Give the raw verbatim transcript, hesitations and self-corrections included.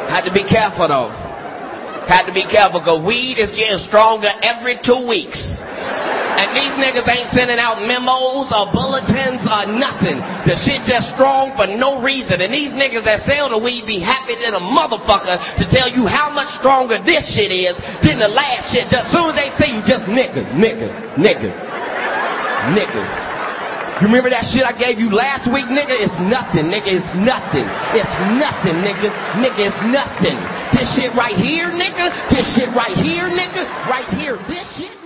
Had to be careful though. Had to be careful because weed is getting stronger every two weeks. And these niggas ain't sending out memos or bulletins or nothing. The shit just strong for no reason. And these niggas that sell the weed be happy than a motherfucker to tell you how much stronger this shit is than the last shit. Just as soon as they see you, just nigga, nigga, nigga, nigga. You remember that shit I gave you last week, nigga? It's nothing, nigga. It's nothing. It's nothing, nigga. Nigga, it's nothing. This shit right here, nigga. This shit right here, nigga. Right here. This shit.